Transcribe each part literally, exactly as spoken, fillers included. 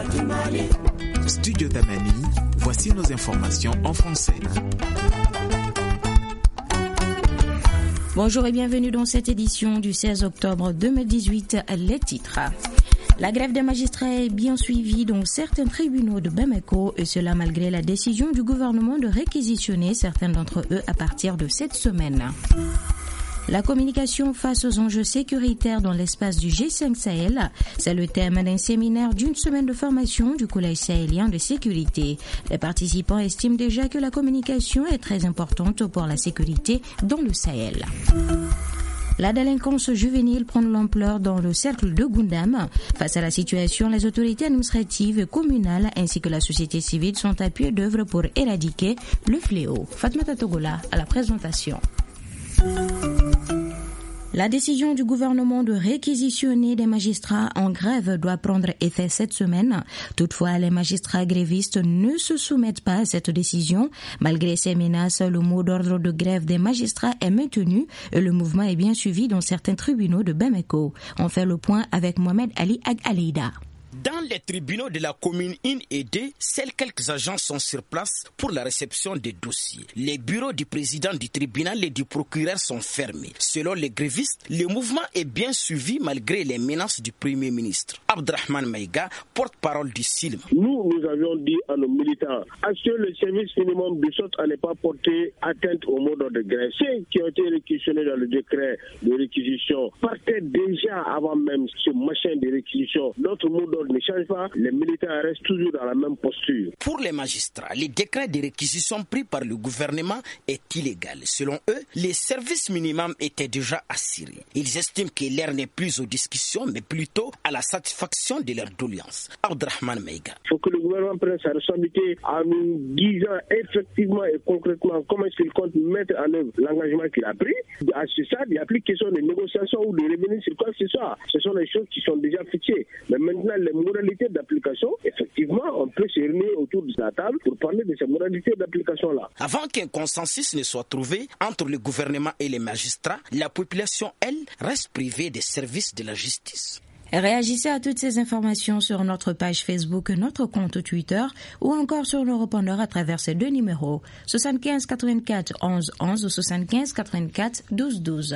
Studio Damani, voici nos informations en français. Bonjour et bienvenue dans cette édition du seize octobre deux mille dix-huit. Les titres. La grève des magistrats est bien suivie dans certains tribunaux de Bamako, et cela malgré la décision du gouvernement de réquisitionner certains d'entre eux à partir de cette semaine. La communication face aux enjeux sécuritaires dans l'espace du G cinq Sahel, c'est le thème d'un séminaire d'une semaine de formation du Collège sahélien de sécurité. Les participants estiment déjà que la communication est très importante pour la sécurité dans le Sahel. La délinquance juvénile prend de l'ampleur dans le cercle de Gundam. Face à la situation, les autorités administratives et communales ainsi que la société civile sont à pied d'œuvre pour éradiquer le fléau. Fatmata Togola à la présentation. La décision du gouvernement de réquisitionner des magistrats en grève doit prendre effet cette semaine. Toutefois, les magistrats grévistes ne se soumettent pas à cette décision. Malgré ces menaces, le mot d'ordre de grève des magistrats est maintenu et le mouvement est bien suivi dans certains tribunaux de Bamako. On fait le point avec Mohamed Ali Ag-Aleida. Dans les tribunaux de la commune un et deux, seuls quelques agents sont sur place pour la réception des dossiers. Les bureaux du président du tribunal et du procureur sont fermés. Selon les grévistes, le mouvement est bien suivi malgré les menaces du Premier ministre. Abdrahman Maïga, porte-parole du S I L M. Nous, nous avions dit à nos militants, à ce que le service minimum de sorte à ne pas porter atteinte au mot d'ordre de grève. Ceux qui ont été réquisitionnés dans le décret de réquisition partaient déjà avant même ce machin de réquisition. Notre mot d'ordre ne change pas, les militaires restent toujours dans la même posture. Pour les magistrats, le décret de réquisition pris par le gouvernement est illégal. Selon eux, les services minimums étaient déjà assurés. Ils estiment que l'heure n'est plus aux discussions, mais plutôt à la satisfaction de leurs doléances. Abdrahman Maïga. Il faut que le gouvernement prenne sa responsabilité en nous disant effectivement et concrètement comment est-ce qu'il compte mettre en œuvre l'engagement qu'il a pris. À ce stade, il n'y a plus question de négociation ou de revenir sur quoi que ce soit. Ce sont des choses qui sont déjà fixées. Mais maintenant, les modalités d'application, effectivement, on peut se réunir autour de la table pour parler de ces modalités d'application-là. Avant qu'un consensus ne soit trouvé entre le gouvernement et les magistrats, la population, elle, reste privée des services de la justice. Réagissez à toutes ces informations sur notre page Facebook, notre compte Twitter ou encore sur le répondeur à travers ces deux numéros soixante-quinze quatre-vingt-quatre onze onze ou soixante-quinze quatre-vingt-quatre douze douze.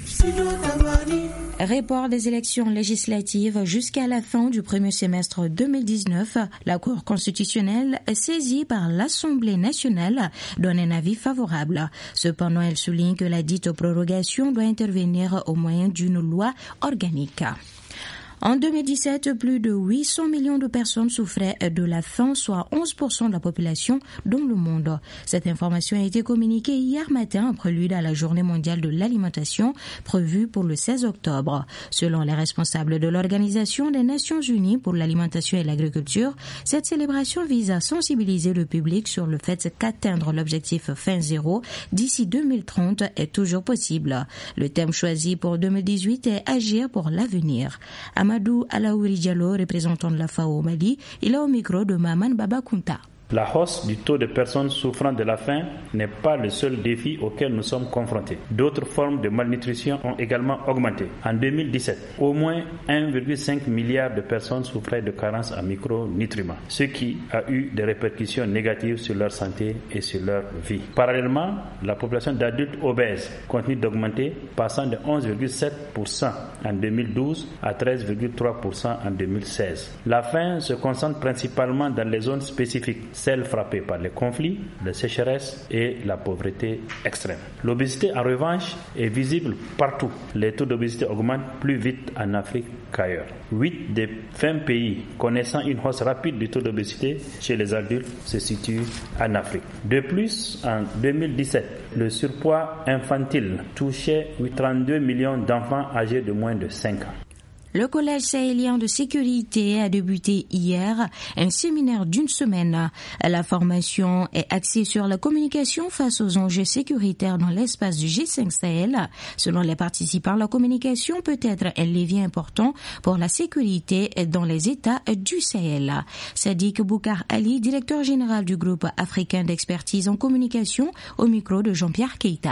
Report des élections législatives jusqu'à la fin du premier semestre deux mille dix-neuf. La Cour constitutionnelle, saisie par l'Assemblée nationale, donne un avis favorable. Cependant, elle souligne que la dite prorogation doit intervenir au moyen d'une loi organique. En deux mille dix-sept, plus de huit cents millions de personnes souffraient de la faim, soit onze pour cent de la population dans le monde. Cette information a été communiquée hier matin en prélude à la Journée mondiale de l'alimentation prévue pour le seize octobre. Selon les responsables de l'Organisation des Nations Unies pour l'alimentation et l'agriculture, cette célébration vise à sensibiliser le public sur le fait qu'atteindre l'objectif faim zéro d'ici deux mille trente est toujours possible. Le thème choisi pour deux mille dix-huit est Agir pour l'avenir. Amadou Alaouri Diallo, représentant de la F A O au Mali, il est au micro de Maman Baba Kunta. La hausse du taux de personnes souffrant de la faim n'est pas le seul défi auquel nous sommes confrontés. D'autres formes de malnutrition ont également augmenté. En deux mille dix-sept, au moins un virgule cinq milliard de personnes souffraient de carences en micronutriments, ce qui a eu des répercussions négatives sur leur santé et sur leur vie. Parallèlement, la population d'adultes obèses continue d'augmenter, passant de onze virgule sept pour cent en deux mille douze à treize virgule trois pour cent en deux mille seize. La faim se concentre principalement dans les zones spécifiques, celles frappées par les conflits, la sécheresse et la pauvreté extrême. L'obésité, en revanche, est visible partout. Les taux d'obésité augmentent plus vite en Afrique qu'ailleurs. huit des vingt pays connaissant une hausse rapide du taux d'obésité chez les adultes se situent en Afrique. De plus, en deux mille dix-sept, le surpoids infantile touchait trente-deux millions d'enfants âgés de moins de cinq ans. Le Collège sahélien de sécurité a débuté hier un séminaire d'une semaine. La formation est axée sur la communication face aux enjeux sécuritaires dans l'espace du G cinq Sahel. Selon les participants, la communication peut être un levier important pour la sécurité dans les États du Sahel. Sadiq Boukar Ali, directeur général du groupe africain d'expertise en communication, au micro de Jean-Pierre Keita.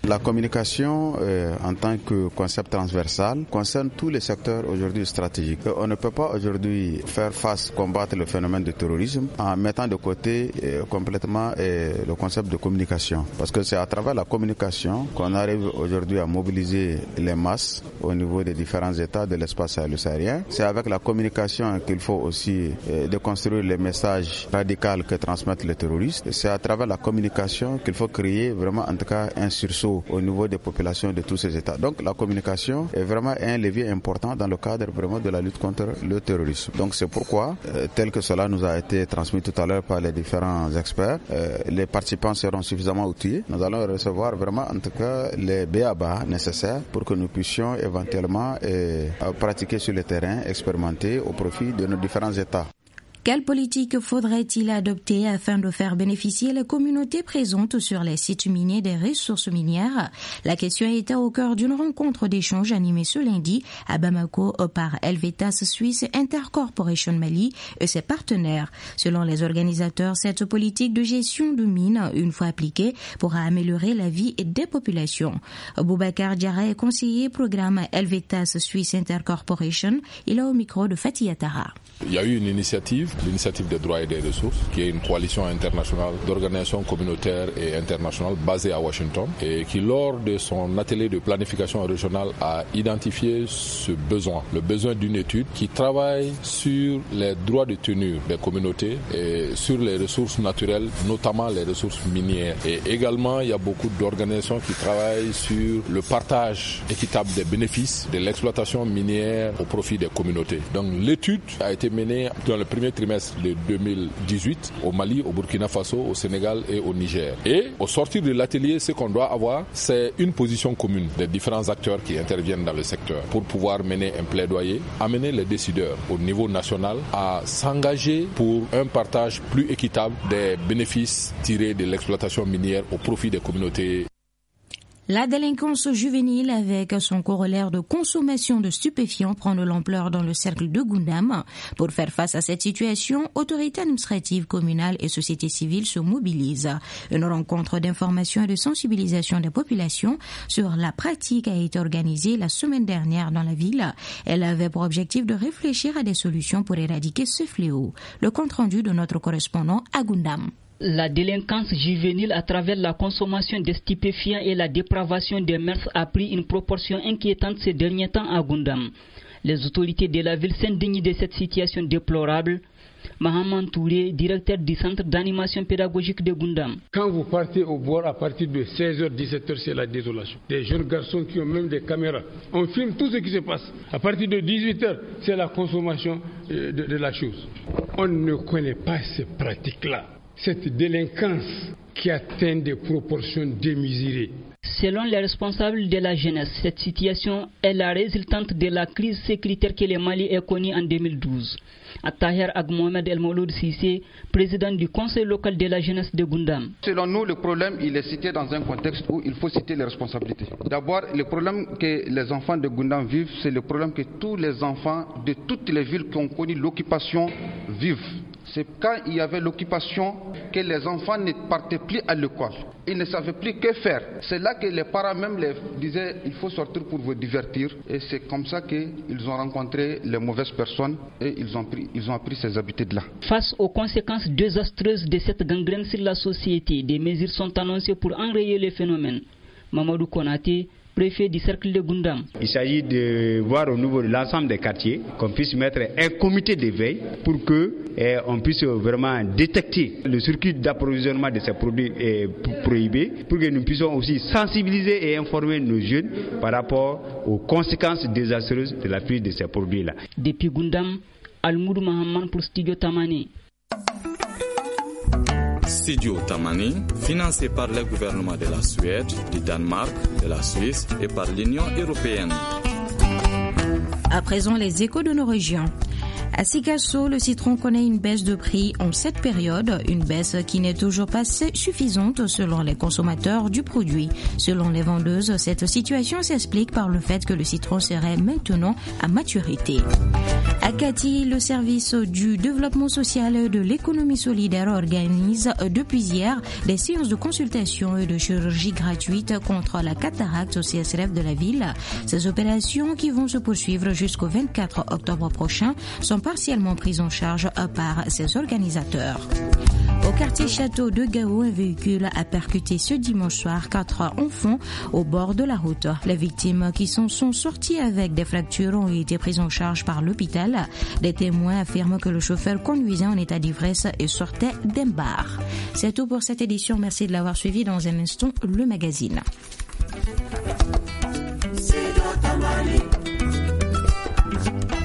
La communication euh, en tant que concept transversal concerne tous les secteurs aujourd'hui stratégiques. On ne peut pas aujourd'hui faire face, combattre le phénomène du terrorisme en mettant de côté euh, complètement euh, le concept de communication. Parce que c'est à travers la communication qu'on arrive aujourd'hui à mobiliser les masses au niveau des différents États de l'espace sahélo-sahélien. C'est avec la communication qu'il faut aussi euh, déconstruire les messages radicaux que transmettent les terroristes. C'est à travers la communication qu'il faut créer vraiment en tout cas un sursaut au niveau des populations de tous ces États. Donc la communication est vraiment un levier important dans le cadre vraiment de la lutte contre le terrorisme. Donc c'est pourquoi, euh, tel que cela nous a été transmis tout à l'heure par les différents experts, euh, les participants seront suffisamment outillés. Nous allons recevoir vraiment en tout cas les B A B A nécessaires pour que nous puissions éventuellement euh, pratiquer sur le terrain, expérimenter au profit de nos différents États. Quelle politique faudrait-il adopter afin de faire bénéficier les communautés présentes sur les sites miniers des ressources minières? La question était au cœur d'une rencontre d'échange animée ce lundi à Bamako par Helvetas Suisse Intercorporation Mali et ses partenaires. Selon les organisateurs, cette politique de gestion de mines, une fois appliquée, pourra améliorer la vie des populations. Boubacar Diarra est conseiller programme Helvetas Suisse Intercorporation. Il est au micro de Fatih Atara. Il y a eu une initiative, l'initiative des droits et des ressources, qui est une coalition internationale d'organisations communautaires et internationales basée à Washington et qui, lors de son atelier de planification régionale, a identifié ce besoin, le besoin d'une étude qui travaille sur les droits de tenue des communautés et sur les ressources naturelles, notamment les ressources minières. Et également, il y a beaucoup d'organisations qui travaillent sur le partage équitable des bénéfices de l'exploitation minière au profit des communautés. Donc l'étude a été menée dans le premier trimestre de deux mille dix-huit au Mali, au Burkina Faso, au Sénégal et au Niger. Et au sortir de l'atelier, ce qu'on doit avoir, c'est une position commune des différents acteurs qui interviennent dans le secteur pour pouvoir mener un plaidoyer, amener les décideurs au niveau national à s'engager pour un partage plus équitable des bénéfices tirés de l'exploitation minière au profit des communautés. La délinquance juvénile avec son corollaire de consommation de stupéfiants prend de l'ampleur dans le cercle de Goundam. Pour faire face à cette situation, autorités administratives, communales et sociétés civiles se mobilisent. Une rencontre d'information et de sensibilisation des populations sur la pratique a été organisée la semaine dernière dans la ville. Elle avait pour objectif de réfléchir à des solutions pour éradiquer ce fléau. Le compte-rendu de notre correspondant à Goundam. La délinquance juvénile à travers la consommation de stupéfiants et la dépravation des mœurs a pris une proportion inquiétante ces derniers temps à Goundam. Les autorités de la ville s'indignent de cette situation déplorable. Mahaman Touré, directeur du centre d'animation pédagogique de Goundam. Quand vous partez au bord à partir de seize heures, dix-sept heures, c'est la désolation. Des jeunes garçons qui ont même des caméras. On filme tout ce qui se passe. À partir de dix-huit heures, c'est la consommation de, de la chose. On ne connaît pas ces pratiques-là. Cette délinquance qui atteint des proportions démesurées. Selon les responsables de la jeunesse, cette situation est la résultante de la crise sécuritaire que le Mali a connue en deux mille douze. Tahir Ag Mohamed El Mouloud Sissé, président du conseil local de la jeunesse de Goundam. Selon nous, le problème il est cité dans un contexte où il faut citer les responsabilités. D'abord, le problème que les enfants de Goundam vivent, c'est le problème que tous les enfants de toutes les villes qui ont connu l'occupation vivent. C'est quand il y avait l'occupation que les enfants ne partaient plus à l'école. Ils ne savaient plus que faire. C'est là que les parents même les disaient il faut sortir pour vous divertir. Et c'est comme ça qu'ils ont rencontré les mauvaises personnes et ils ont pris, ils ont appris ces habitudes-là. Face aux conséquences désastreuses de cette gangrène sur la société, des mesures sont annoncées pour enrayer le phénomène. Mamadou Konaté, préfet du cercle de Goundam. Il s'agit de voir au niveau de l'ensemble des quartiers qu'on puisse mettre un comité de veille pour que eh, on puisse vraiment détecter le circuit d'approvisionnement de ces produits eh, prohibés, pour que nous puissions aussi sensibiliser et informer nos jeunes par rapport aux conséquences désastreuses de la prise de ces produits-là. Depuis Goundam, Almoudou Mahaman pour Studio Tamani. Studio Tamani, financé par le gouvernement de la Suède, du Danemark, de la Suisse et par l'Union européenne. À présent, les échos de nos régions. À Sikasso, le citron connaît une baisse de prix en cette période, une baisse qui n'est toujours pas suffisante selon les consommateurs du produit. Selon les vendeuses, cette situation s'explique par le fait que le citron serait maintenant à maturité. À Kati, le service du développement social et de l'économie solidaire organise depuis hier des séances de consultation et de chirurgie gratuite contre la cataracte au C S R F de la ville. Ces opérations, qui vont se poursuivre jusqu'au vingt-quatre octobre prochain, sont partiellement prises en charge par ses organisateurs. Au quartier Château de Gao, un véhicule a percuté ce dimanche soir quatre enfants au bord de la route. Les victimes qui sont, sont sorties avec des fractures ont été prises en charge par l'hôpital. Des témoins affirment que le chauffeur conduisait en état d'ivresse et sortait d'un bar. C'est tout pour cette édition. Merci de l'avoir suivi. Dans un instant, le magazine. Thank you.